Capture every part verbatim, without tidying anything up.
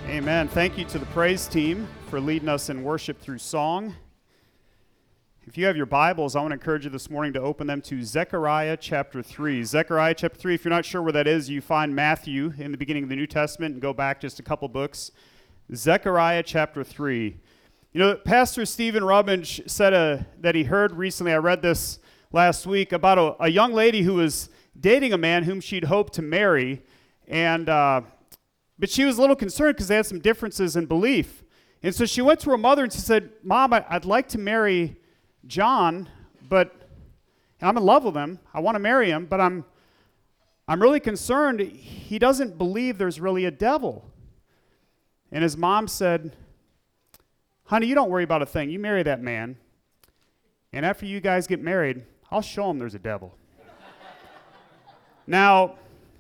Amen. Thank you to the praise team for leading us in worship through song. If you have your Bibles, I want to encourage you this morning to open them to Zechariah chapter three. Zechariah chapter three, if you're not sure where that is, you find Matthew in the beginning of the New Testament and go back just a couple books. Zechariah chapter three. You know, Pastor Stephen Rubbage said uh, that he heard recently, I read this last week, about a, a young lady who was dating a man whom she'd hoped to marry, and uh, but she was a little concerned because they had some differences in belief. And so she went to her mother and she said, Mom, I, I'd like to marry John, but I'm in love with him. I want to marry him, but I'm I'm really concerned. He doesn't believe there's really a devil. And his mom said, honey, you don't worry about a thing. You marry that man, and after you guys get married, I'll show him there's a devil. Now,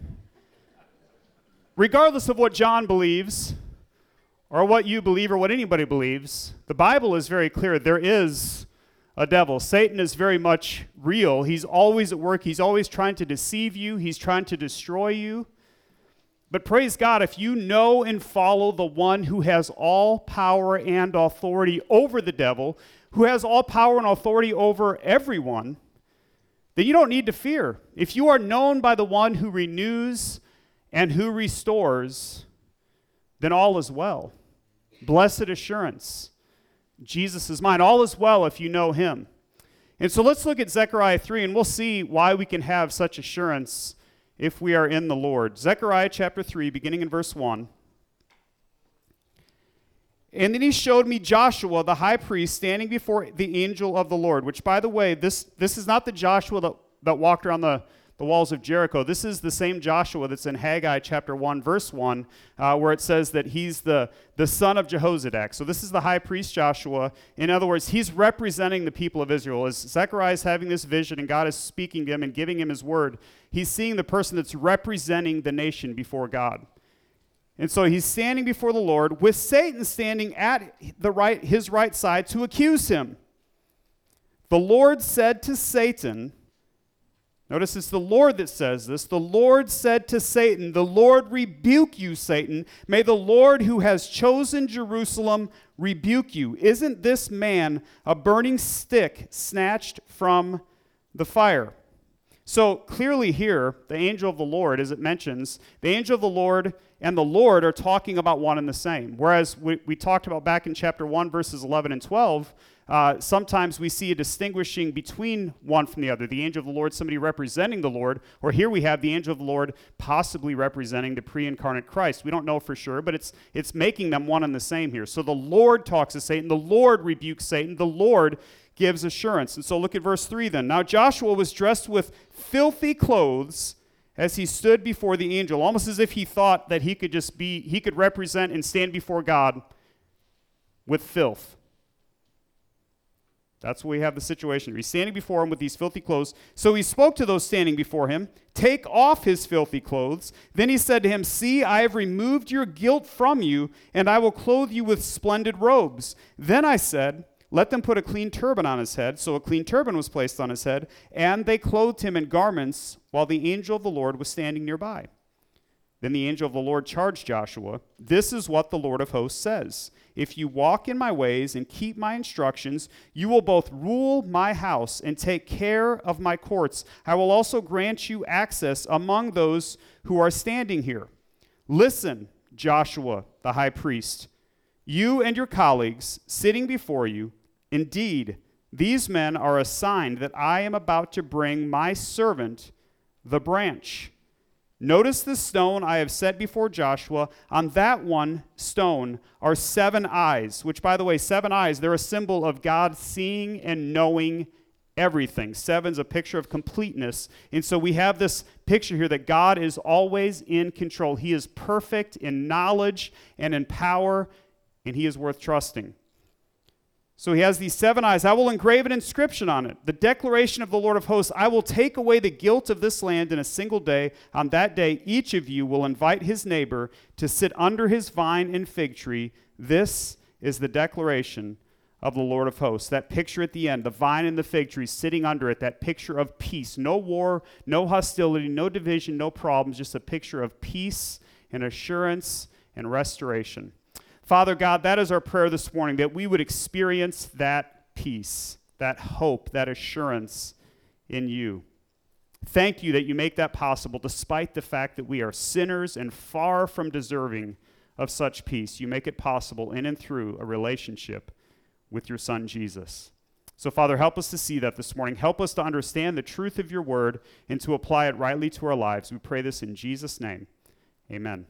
regardless of what John believes, or what you believe, or what anybody believes, the Bible is very clear. There is a devil. Satan is very much real. He's always at work. He's always trying to deceive you. He's trying to destroy you. But praise God, if you know and follow the one who has all power and authority over the devil, who has all power and authority over everyone, then you don't need to fear. If you are known by the one who renews and who restores, then all is well. Blessed assurance. Jesus is mine. All is well if you know him. And so let's look at Zechariah three, and we'll see why we can have such assurance if we are in the Lord. Zechariah chapter three, beginning in verse one. And then he showed me Joshua, the high priest, standing before the angel of the Lord, which, by the way, this, this is not the Joshua that, that walked around the, the walls of Jericho. This is the same Joshua that's in Haggai chapter one, verse one, uh, where it says that he's the, the son of Jehozadak. So this is the high priest Joshua. In other words, he's representing the people of Israel. As Zechariah is having this vision and God is speaking to him and giving him his word, he's seeing the person that's representing the nation before God. And so he's standing before the Lord with Satan standing at the right, his right side to accuse him. The Lord said to Satan, notice it's the Lord that says this, the Lord said to Satan, the Lord rebuke you, Satan. May the Lord who has chosen Jerusalem rebuke you. Isn't this man a burning stick snatched from the fire? So clearly here, the angel of the Lord, as it mentions, the angel of the Lord and the Lord are talking about one and the same. Whereas we, we talked about back in chapter one, verses eleven and twelve, uh, sometimes we see a distinguishing between one from the other. The angel of the Lord, somebody representing the Lord, or here we have the angel of the Lord possibly representing the pre-incarnate Christ. We don't know for sure, but it's it's making them one and the same here. So the Lord talks to Satan, the Lord rebukes Satan, the Lord gives assurance. And so look at verse three then. Now Joshua was dressed with filthy clothes as he stood before the angel, almost as if he thought that he could just be, he could represent and stand before God with filth. That's where we have the situation. He's standing before him with these filthy clothes. So he spoke to those standing before him, take off his filthy clothes. Then he said to him, see, I have removed your guilt from you, and I will clothe you with splendid robes. Then I said, let them put a clean turban on his head. So a clean turban was placed on his head, and they clothed him in garments while the angel of the Lord was standing nearby. Then the angel of the Lord charged Joshua, this is what the Lord of hosts says. If you walk in my ways and keep my instructions, you will both rule my house and take care of my courts. I will also grant you access among those who are standing here. Listen, Joshua, the high priest, you and your colleagues sitting before you, indeed, these men are a sign that I am about to bring my servant, the branch. Notice the stone I have set before Joshua. On that one stone are seven eyes, which, by the way, seven eyes, they're a symbol of God seeing and knowing everything. Seven's a picture of completeness. And so we have this picture here that God is always in control. He is perfect in knowledge and in power, and he is worth trusting. So he has these seven eyes. I will engrave an inscription on it. The declaration of the Lord of hosts, I will take away the guilt of this land in a single day. On that day, each of you will invite his neighbor to sit under his vine and fig tree. This is the declaration of the Lord of hosts. That picture at the end, the vine and the fig tree sitting under it, that picture of peace. No war, no hostility, no division, no problems, just a picture of peace and assurance and restoration. Father God, that is our prayer this morning, that we would experience that peace, that hope, that assurance in you. Thank you that you make that possible despite the fact that we are sinners and far from deserving of such peace. You make it possible in and through a relationship with your Son, Jesus. So, Father, help us to see that this morning. Help us to understand the truth of your word and to apply it rightly to our lives. We pray this in Jesus' name. Amen.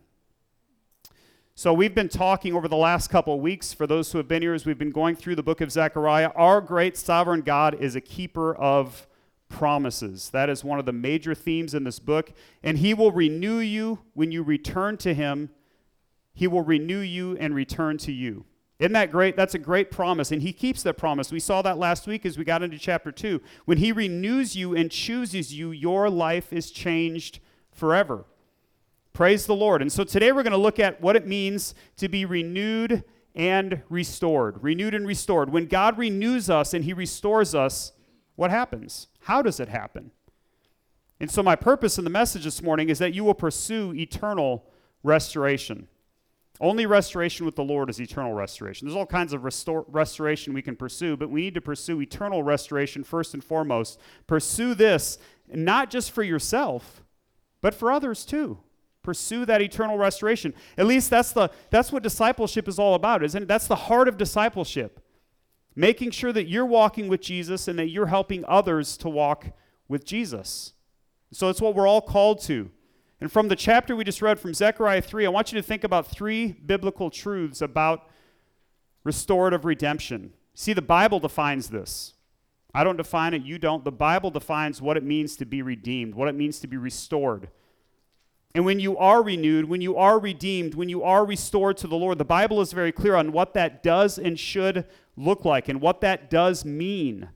So we've been talking over the last couple of weeks, for those who have been here, as we've been going through the book of Zechariah. Our great sovereign God is a keeper of promises. That is one of the major themes in this book. And he will renew you when you return to him. He will renew you and return to you. Isn't that great? That's a great promise, and he keeps that promise. We saw that last week as we got into chapter two. When he renews you and chooses you, your life is changed forever. Praise the Lord. And so today we're going to look at what it means to be renewed and restored. Renewed and restored. When God renews us and he restores us, what happens? How does it happen? And so my purpose in the message this morning is that you will pursue eternal restoration. Only restoration with the Lord is eternal restoration. There's all kinds of restore, restoration we can pursue, but we need to pursue eternal restoration first and foremost. Pursue this not just for yourself, but for others too. Pursue that eternal restoration. At least that's the that's what discipleship is all about, isn't it? That's the heart of discipleship. Making sure that you're walking with Jesus and that you're helping others to walk with Jesus. So it's what we're all called to. And from the chapter we just read from Zechariah three, I want you to think about three biblical truths about restorative redemption. See, the Bible defines this. I don't define it, you don't. The Bible defines what it means to be redeemed, what it means to be restored. And when you are renewed, when you are redeemed, when you are restored to the Lord, the Bible is very clear on what that does and should look like and what that does mean.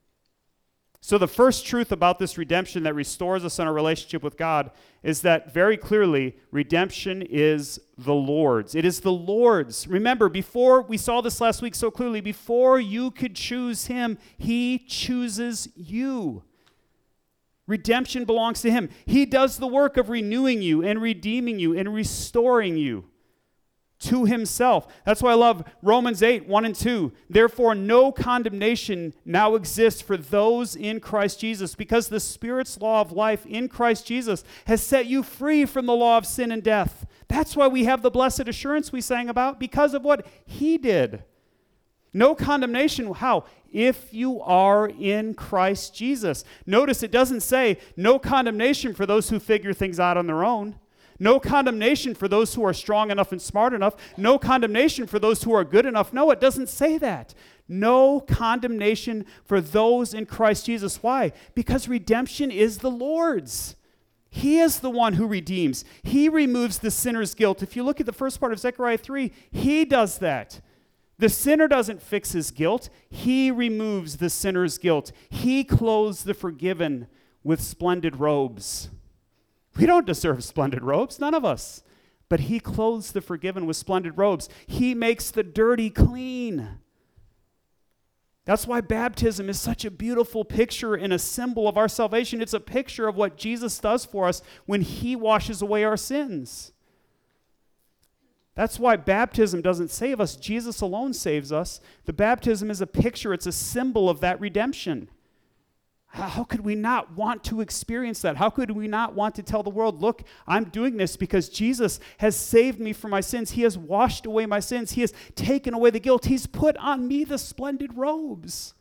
So the first truth about this redemption that restores us in our relationship with God is that very clearly, redemption is the Lord's. It is the Lord's. Remember, before, we saw this last week so clearly, before you could choose him, he chooses you. Redemption belongs to him. He does the work of renewing you and redeeming you and restoring you to himself. That's why I love Romans eight, one and two. Therefore, no condemnation now exists for those in Christ Jesus, because the Spirit's law of life in Christ Jesus has set you free from the law of sin and death. That's why we have the blessed assurance we sang about, because of what he did. No condemnation. How? If you are in Christ Jesus. Notice it doesn't say no condemnation for those who figure things out on their own. No condemnation for those who are strong enough and smart enough. No condemnation for those who are good enough. No, it doesn't say that. No condemnation for those in Christ Jesus. Why? Because redemption is the Lord's. He is the one who redeems. He removes the sinner's guilt. If you look at the first part of Zechariah three, he does that. The sinner doesn't fix his guilt. He removes the sinner's guilt. He clothes the forgiven with splendid robes. We don't deserve splendid robes, none of us. But he clothes the forgiven with splendid robes. He makes the dirty clean. That's why baptism is such a beautiful picture and a symbol of our salvation. It's a picture of what Jesus does for us when he washes away our sins. That's why baptism doesn't save us. Jesus alone saves us. The baptism is a picture. It's a symbol of that redemption. How could we not want to experience that? How could we not want to tell the world, look, I'm doing this because Jesus has saved me from my sins. He has washed away my sins. He has taken away the guilt. He's put on me the splendid robes.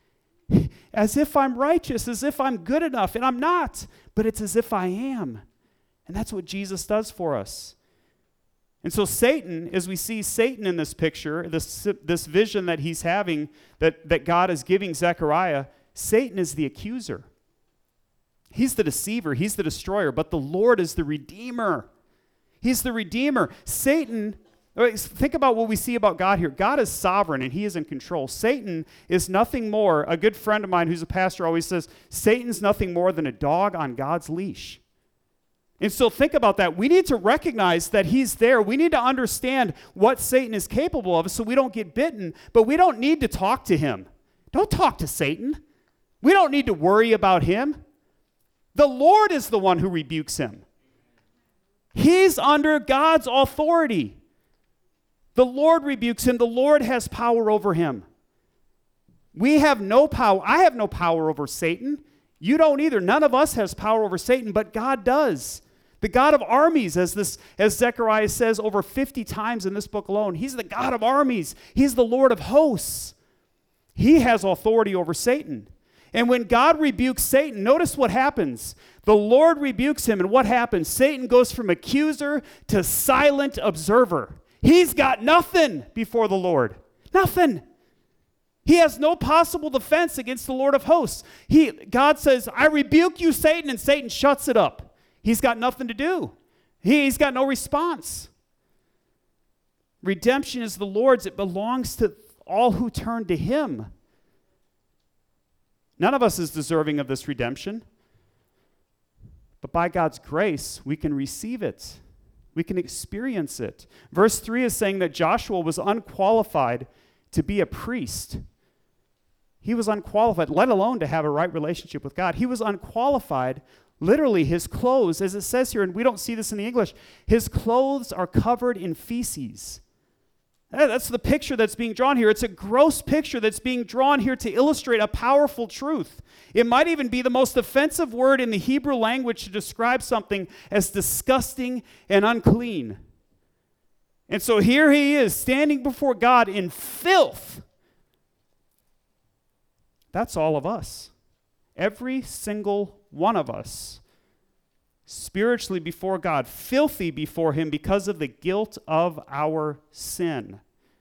As if I'm righteous, as if I'm good enough, and I'm not, but it's as if I am. And that's what Jesus does for us. And so Satan, as we see Satan in this picture, this, this vision that he's having, that, that God is giving Zechariah, Satan is the accuser. He's the deceiver. He's the destroyer. But the Lord is the redeemer. He's the redeemer. Satan, think about what we see about God here. God is sovereign and he is in control. Satan is nothing more. A good friend of mine who's a pastor always says, Satan's nothing more than a dog on God's leash. And so think about that. We need to recognize that he's there. We need to understand what Satan is capable of so we don't get bitten, but we don't need to talk to him. Don't talk to Satan. We don't need to worry about him. The Lord is the one who rebukes him. He's under God's authority. The Lord rebukes him. The Lord has power over him. We have no power. I have no power over Satan. You don't either. None of us has power over Satan, but God does. The God of armies, as this, as Zechariah says over fifty times in this book alone, he's the God of armies. He's the Lord of hosts. He has authority over Satan. And when God rebukes Satan, notice what happens. The Lord rebukes him, and what happens? Satan goes from accuser to silent observer. He's got nothing before the Lord. Nothing. He has no possible defense against the Lord of hosts. He, God says, I rebuke you, Satan, and Satan shuts it up. He's got nothing to do. He, he's got no response. Redemption is the Lord's. It belongs to all who turn to him. None of us is deserving of this redemption. But by God's grace, we can receive it. We can experience it. Verse three is saying that Joshua was unqualified to be a priest. He was unqualified, let alone to have a right relationship with God. He was unqualified. Literally, his clothes, as it says here, and we don't see this in the English, his clothes are covered in feces. That's the picture that's being drawn here. It's a gross picture that's being drawn here to illustrate a powerful truth. It might even be the most offensive word in the Hebrew language to describe something as disgusting and unclean. And so here he is, standing before God in filth. That's all of us. Every single one of us, spiritually before God, filthy before him because of the guilt of our sin.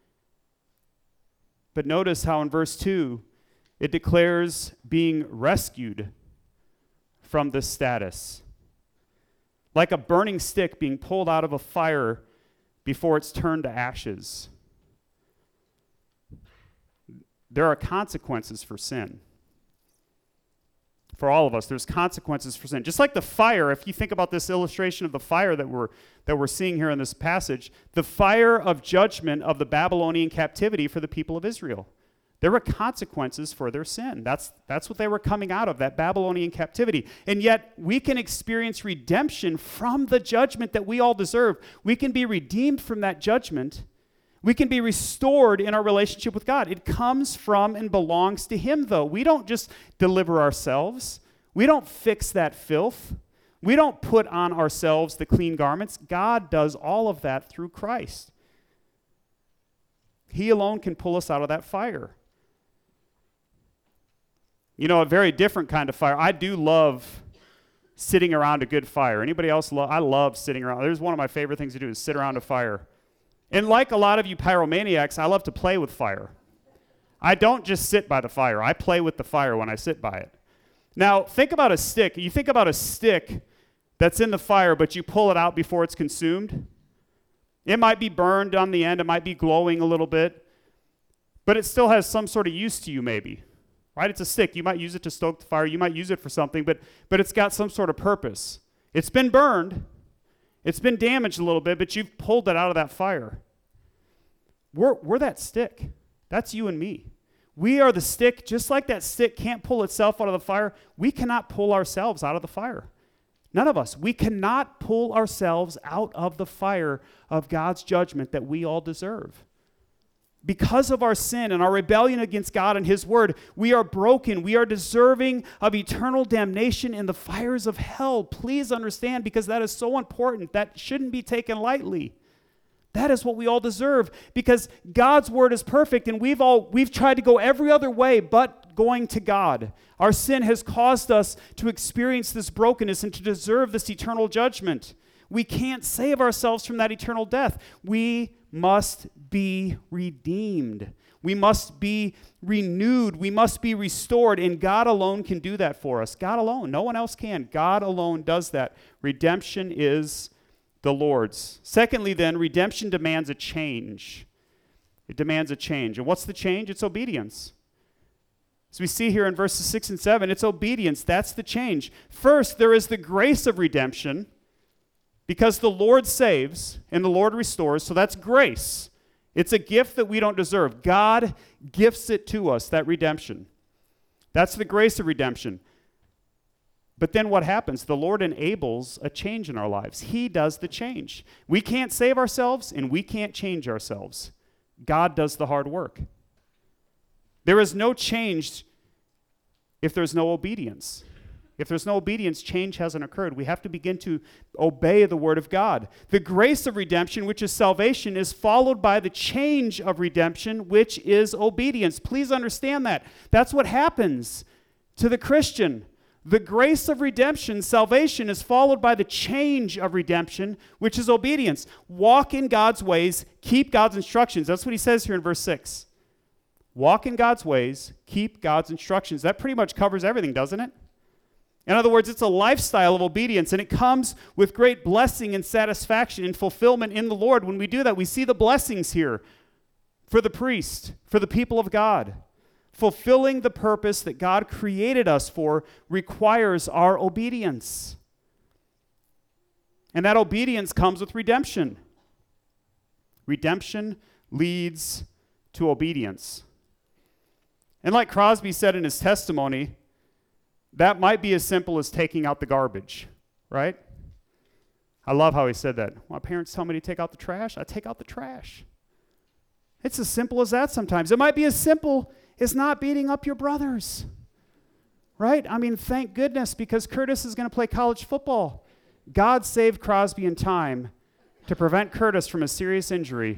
But notice how in verse two, it declares being rescued from this status. Like a burning stick being pulled out of a fire before it's turned to ashes. There are consequences for sin. For all of us, there's consequences for sin. Just like the fire, if you think about this illustration of the fire that we're that we're seeing here in this passage, the fire of judgment of the Babylonian captivity for the people of Israel. There were consequences for their sin. That's, that's what they were coming out of, that Babylonian captivity. And yet, we can experience redemption from the judgment that we all deserve. We can be redeemed from that judgment. We can be restored in our relationship with God. It comes from and belongs to him, though. We don't just deliver ourselves. We don't fix that filth. We don't put on ourselves the clean garments. God does all of that through Christ. He alone can pull us out of that fire. You know, a very different kind of fire. I do love sitting around a good fire. Anybody else? Lo- I love sitting around. There's one of my favorite things to do is sit around a fire. And like a lot of you pyromaniacs, I love to play with fire. I don't just sit by the fire. I play with the fire when I sit by it. Now, think about a stick. You think about a stick that's in the fire, but you pull it out before it's consumed. It might be burned on the end. It might be glowing a little bit. But it still has some sort of use to you, maybe. Right? It's a stick. You might use it to stoke the fire. You might use it for something, but, but it's got some sort of purpose. It's been burned. It's been damaged a little bit, but you've pulled it out of that fire. We're, we're that stick. That's you and me. We are the stick. Just like that stick can't pull itself out of the fire, we cannot pull ourselves out of the fire. None of us. We cannot pull ourselves out of the fire of God's judgment that we all deserve. Because of our sin and our rebellion against God and his word, we are broken. We are deserving of eternal damnation in the fires of hell. Please understand, because that is so important. That shouldn't be taken lightly. That is what we all deserve, because God's word is perfect, and we've all we've tried to go every other way but going to God. Our sin has caused us to experience this brokenness and to deserve this eternal judgment. We can't save ourselves from that eternal death. We must be redeemed. We must be renewed. We must be restored, and God alone can do that for us. God alone. No one else can. God alone does that. Redemption is the Lord's. Secondly, then, redemption demands a change. It demands a change. And what's the change? It's obedience. As we see here in verses six and seven, it's obedience. That's the change. First, there is the grace of redemption, because the Lord saves and the Lord restores, so that's grace. It's a gift that we don't deserve. God gifts it to us, that redemption. That's the grace of redemption. But then what happens? The Lord enables a change in our lives. He does the change. We can't save ourselves, and we can't change ourselves. God does the hard work. There is no change if there's no obedience. If there's no obedience, change hasn't occurred. We have to begin to obey the word of God. The grace of redemption, which is salvation, is followed by the change of redemption, which is obedience. Please understand that. That's what happens to the Christian. The grace of redemption, salvation, is followed by the change of redemption, which is obedience. Walk in God's ways, keep God's instructions. That's what he says here in verse six. Walk in God's ways, keep God's instructions. That pretty much covers everything, doesn't it? In other words, it's a lifestyle of obedience, and it comes with great blessing and satisfaction and fulfillment in the Lord. When we do that, we see the blessings here for the priest, for the people of God. Fulfilling the purpose that God created us for requires our obedience. And that obedience comes with redemption. Redemption leads to obedience. And like Crosby said in his testimony, that might be as simple as taking out the garbage, right? I love how he said that. My parents tell me to take out the trash. I take out the trash. It's as simple as that sometimes. It might be as simple as not beating up your brothers, right? I mean, thank goodness, because Curtis is going to play college football. God saved Crosby in time to prevent Curtis from a serious injury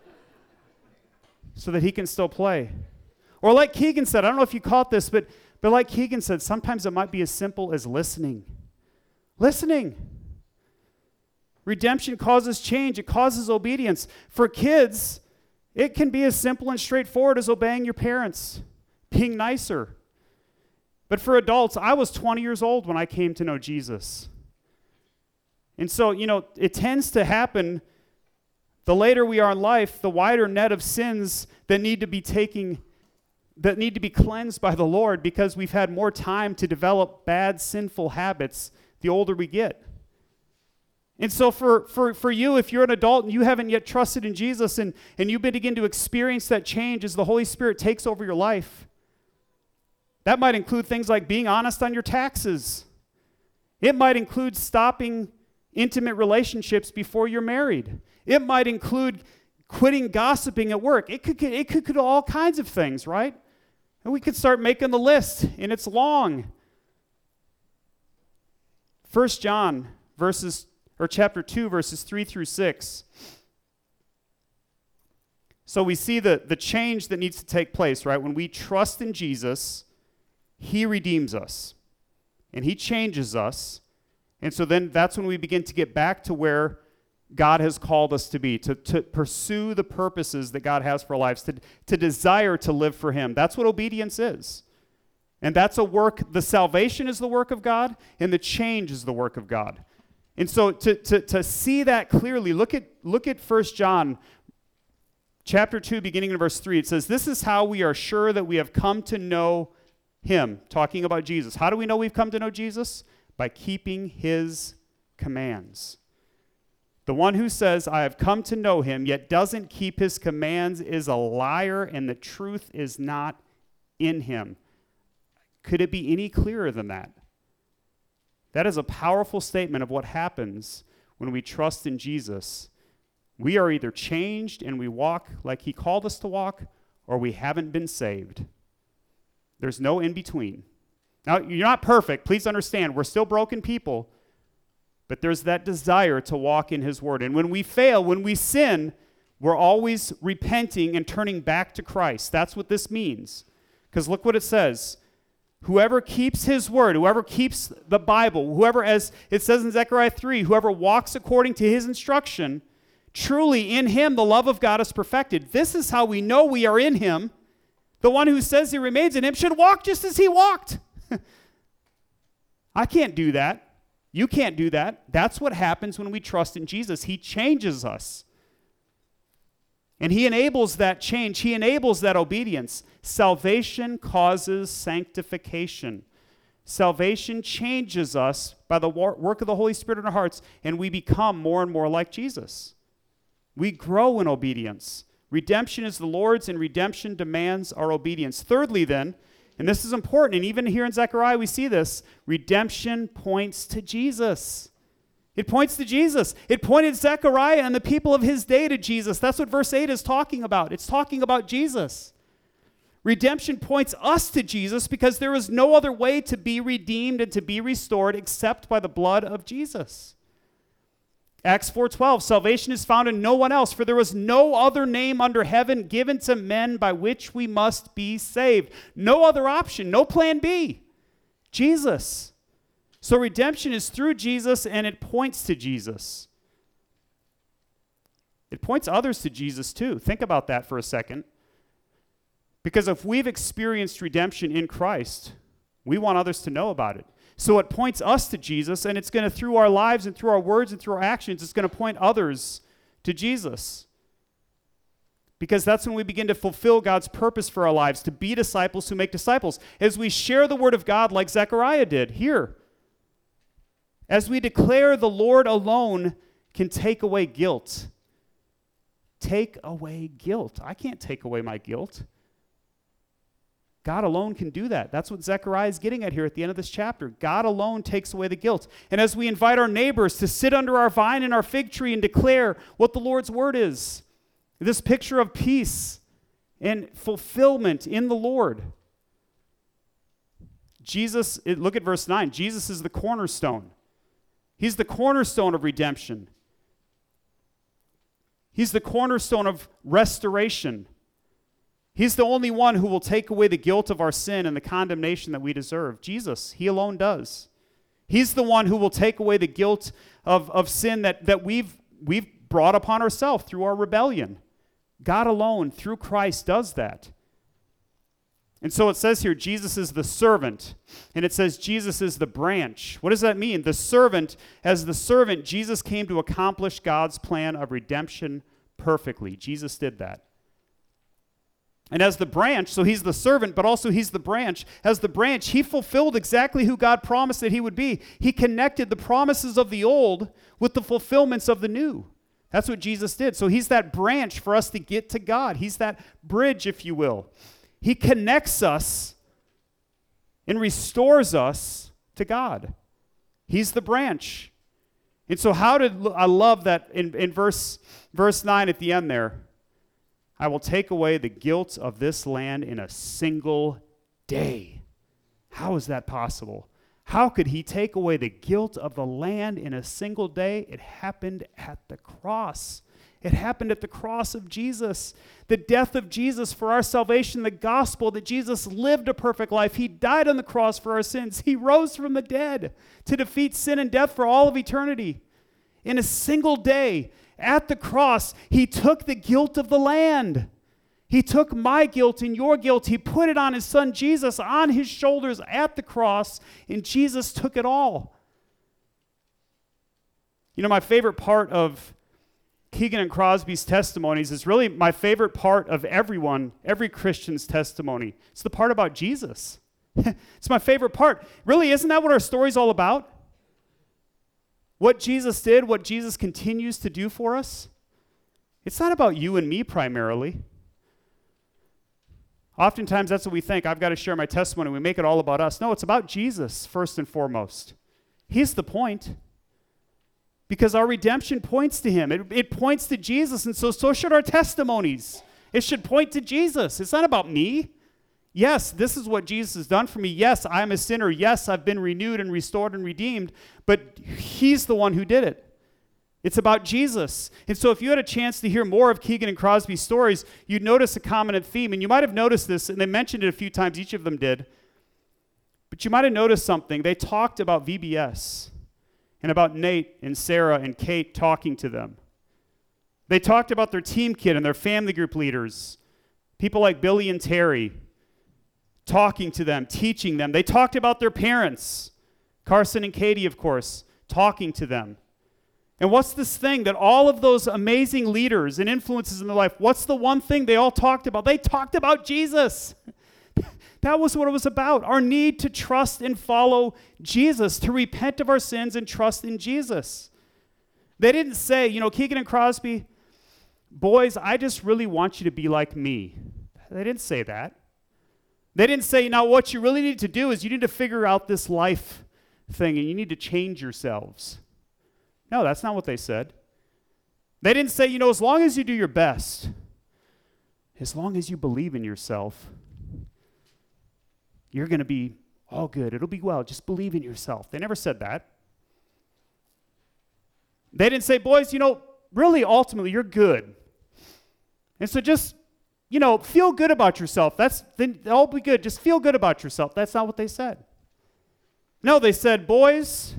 so that he can still play. Or like Keegan said, I don't know if you caught this, but But like Keegan said, sometimes it might be as simple as listening. Listening. Redemption causes change. It causes obedience. For kids, it can be as simple and straightforward as obeying your parents, being nicer. But for adults, I was twenty years old when I came to know Jesus. And so, you know, it tends to happen, the later we are in life, the wider net of sins that need to be taking that need to be cleansed by the Lord, because we've had more time to develop bad, sinful habits the older we get. And so for, for, for you, if you're an adult and you haven't yet trusted in Jesus, and, and you begin to experience that change as the Holy Spirit takes over your life, that might include things like being honest on your taxes. It might include stopping intimate relationships before you're married. It might include quitting gossiping at work. It could, it could, could all kinds of things, right? And we could start making the list, and it's long. First John verses, or chapter two, verses three through six. So we see the, the change that needs to take place, right? When we trust in Jesus, he redeems us, and he changes us. And so then that's when we begin to get back to where God has called us to be, to, to pursue the purposes that God has for our lives, to, to desire to live for him. That's what obedience is. And that's a work, the salvation is the work of God, and the change is the work of God. And so to, to, to see that clearly, look at, look at First John chapter two, beginning in verse three. It says, "This is how we are sure that we have come to know him," talking about Jesus. How do we know we've come to know Jesus? By keeping his commands. The one who says, "I have come to know him," yet doesn't keep his commands is a liar, and the truth is not in him. Could it be any clearer than that? That is a powerful statement of what happens when we trust in Jesus. We are either changed and we walk like he called us to walk, or we haven't been saved. There's no in between. Now, you're not perfect. Please understand, we're still broken people. But there's that desire to walk in his word. And when we fail, when we sin, we're always repenting and turning back to Christ. That's what this means. Because look what it says. Whoever keeps his word, whoever keeps the Bible, whoever, as it says in Zechariah three, whoever walks according to his instruction, truly in him the love of God is perfected. This is how we know we are in him. The one who says he remains in him should walk just as he walked. I can't do that. You can't do that. That's what happens when we trust in Jesus. He changes us. And he enables that change. He enables that obedience. Salvation causes sanctification. Salvation changes us by the work of the Holy Spirit in our hearts, and we become more and more like Jesus. We grow in obedience. Redemption is the Lord's, and redemption demands our obedience. Thirdly, then, and this is important, and even here in Zechariah we see this, redemption points to Jesus. It points to Jesus. It pointed Zechariah and the people of his day to Jesus. That's what verse eight is talking about. It's talking about Jesus. Redemption points us to Jesus because there is no other way to be redeemed and to be restored except by the blood of Jesus. Acts four twelve, salvation is found in no one else, for there was no other name under heaven given to men by which we must be saved. No other option, no plan B. Jesus. So redemption is through Jesus, and it points to Jesus. It points others to Jesus too. Think about that for a second. Because if we've experienced redemption in Christ, we want others to know about it. So it points us to Jesus, and it's going to, through our lives and through our words and through our actions, it's going to point others to Jesus. Because that's when we begin to fulfill God's purpose for our lives, to be disciples who make disciples. As we share the word of God like Zechariah did here. As we declare the Lord alone can take away guilt. Take away guilt. I can't take away my guilt. God alone can do that. That's what Zechariah is getting at here at the end of this chapter. God alone takes away the guilt. And as we invite our neighbors to sit under our vine and our fig tree and declare what the Lord's word is, this picture of peace and fulfillment in the Lord. Jesus, look at verse nine. Jesus is the cornerstone. He's the cornerstone of redemption. He's the cornerstone of restoration. He's the only one who will take away the guilt of our sin and the condemnation that we deserve. Jesus, he alone does. He's the one who will take away the guilt of, of sin that, that we've, we've brought upon ourselves through our rebellion. God alone, through Christ, does that. And so it says here, Jesus is the servant, and it says Jesus is the branch. What does that mean? The servant, as the servant, Jesus came to accomplish God's plan of redemption perfectly. Jesus did that. And as the branch, so he's the servant, but also he's the branch. As the branch, he fulfilled exactly who God promised that he would be. He connected the promises of the old with the fulfillments of the new. That's what Jesus did. So he's that branch for us to get to God. He's that bridge, if you will. He connects us and restores us to God. He's the branch. And so how did, I love that in, in verse, verse nine at the end there, I will take away the guilt of this land in a single day. How is that possible? How could he take away the guilt of the land in a single day? It happened at the cross. It happened at the cross of Jesus. The death of Jesus for our salvation, the gospel that Jesus lived a perfect life. He died on the cross for our sins. He rose from the dead to defeat sin and death for all of eternity. In a single day, at the cross, he took the guilt of the land. He took my guilt and your guilt. He put it on his son Jesus on his shoulders at the cross, and Jesus took it all. You know, my favorite part of Keegan and Crosby's testimonies is really my favorite part of everyone, every Christian's testimony. It's the part about Jesus. It's my favorite part. Really, isn't that what our story's all about? What Jesus did, what Jesus continues to do for us? It's not about you and me primarily. Oftentimes that's what we think. I've got to share my testimony. We make it all about us. No, it's about Jesus first and foremost. He's the point. Because our redemption points to him. It, it points to Jesus, and so, so should our testimonies. It should point to Jesus. It's not about me. Yes, this is what Jesus has done for me. Yes, I'm a sinner. Yes, I've been renewed and restored and redeemed, but he's the one who did it. It's about Jesus. And so if you had a chance to hear more of Keegan and Crosby's stories, you'd notice a common theme, and you might have noticed this, and they mentioned it a few times, each of them did, but you might have noticed something. They talked about V B S. And about Nate and Sarah and Kate talking to them. They talked about their team kid and their family group leaders, people like Billy and Terry, talking to them, teaching them. They talked about their parents, Carson and Katie, of course, talking to them. And what's this thing that all of those amazing leaders and influences in their life, what's the one thing they all talked about? They talked about Jesus. That was what it was about, our need to trust and follow Jesus, to repent of our sins and trust in Jesus. They didn't say, you know, Keegan and Crosby, boys, I just really want you to be like me. They didn't say that. They didn't say, now what you really need to do is you need to figure out this life thing and you need to change yourselves. No, that's not what they said. They didn't say, you know, as long as you do your best, as long as you believe in yourself, you're going to be all good. It'll be well. Just believe in yourself. They never said that. They didn't say, boys, you know, really, ultimately, you're good. And so just, you know, feel good about yourself. That's, then all be good. Just feel good about yourself. That's not what they said. No, they said, boys,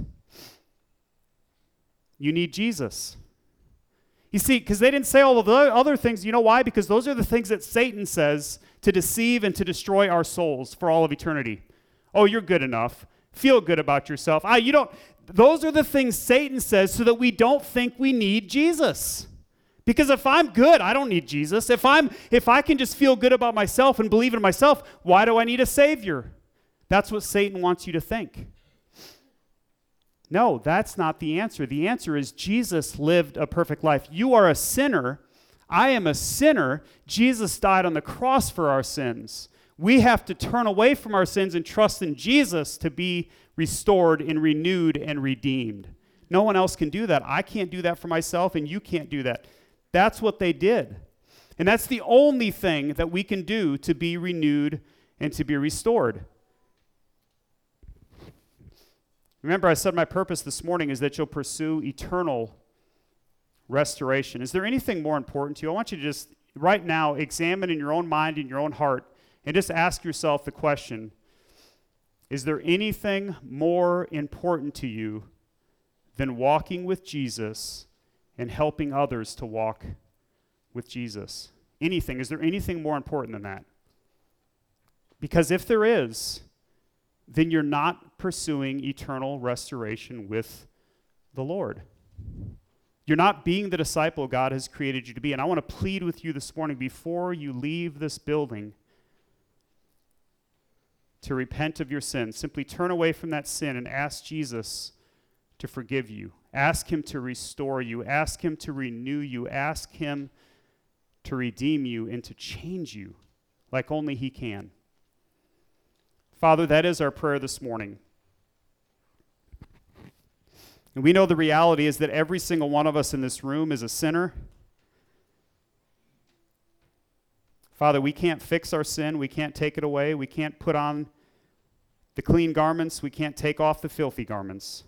you need Jesus. You see, because they didn't say all of the other things. You know why? Because those are the things that Satan says to deceive and to destroy our souls for all of eternity. Oh, you're good enough. Feel good about yourself. Ah, you don't. Those are the things Satan says so that we don't think we need Jesus. Because if I'm good, I don't need Jesus. If I'm, if I can just feel good about myself and believe in myself, why do I need a Savior? That's what Satan wants you to think. No, that's not the answer. The answer is Jesus lived a perfect life. You are a sinner. I am a sinner. Jesus died on the cross for our sins. We have to turn away from our sins and trust in Jesus to be restored and renewed and redeemed. No one else can do that. I can't do that for myself, and you can't do that. That's what they did. And that's the only thing that we can do to be renewed and to be restored. Remember, I said my purpose this morning is that you'll pursue eternal restoration. Is there anything more important to you? I want you to just, right now, examine in your own mind, in your own heart, and just ask yourself the question, is there anything more important to you than walking with Jesus and helping others to walk with Jesus? Anything. Is there anything more important than that? Because if there is, then you're not pursuing eternal restoration with the Lord. You're not being the disciple God has created you to be. And I want to plead with you this morning before you leave this building to repent of your sin. Simply turn away from that sin and ask Jesus to forgive you. Ask him to restore you. Ask him to renew you. Ask him to redeem you and to change you like only he can. Father, that is our prayer this morning. And we know the reality is that every single one of us in this room is a sinner. Father, we can't fix our sin. We can't take it away. We can't put on the clean garments. We can't take off the filthy garments.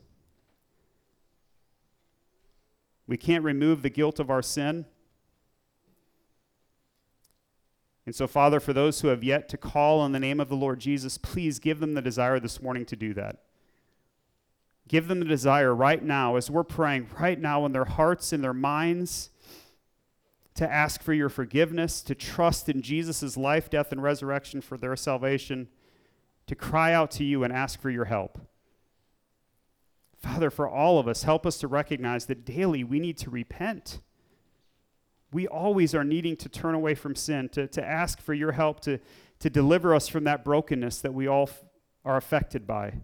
We can't remove the guilt of our sin. And so, Father, for those who have yet to call on the name of the Lord Jesus, please give them the desire this morning to do that. Give them the desire right now, as we're praying, right now in their hearts, in their minds, to ask for your forgiveness, to trust in Jesus' life, death, and resurrection for their salvation, to cry out to you and ask for your help. Father, for all of us, help us to recognize that daily we need to repent. We always are needing to turn away from sin, to, to ask for your help to, to deliver us from that brokenness that we all f- are affected by.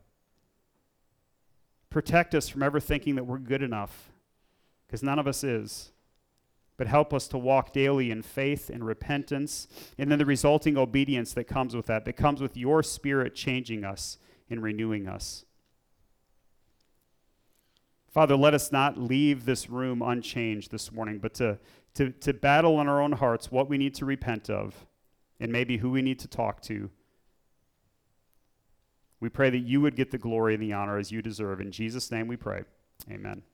Protect us from ever thinking that we're good enough, because none of us is. But help us to walk daily in faith and repentance, and then the resulting obedience that comes with that, that comes with your Spirit changing us and renewing us. Father, let us not leave this room unchanged this morning, but to, to, to battle in our own hearts what we need to repent of and maybe who we need to talk to. We pray that you would get the glory and the honor as you deserve. In Jesus' name we pray. Amen.